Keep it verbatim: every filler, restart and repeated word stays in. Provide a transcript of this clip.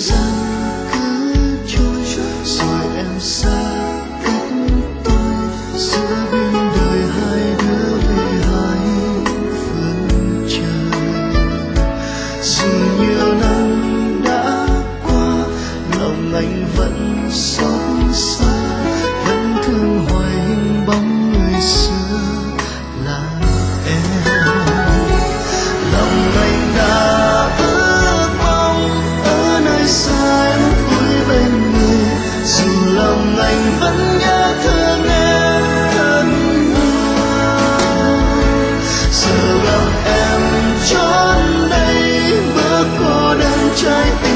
gian cứ trôi rồi em xa cách tôi giữa biên đời hai đứa về hai phương trời. Dù nhiều năm đã qua lòng anh vẫn xót xa, vẫn thương hoài hình bóng người xưa là em. Lòng anh đã ước mong ở nơi xa em vui bên người, dù lòng anh vẫn nhớ thương em thật nhiều. Giờ gặp em chốn đây bước cô đơn trái tim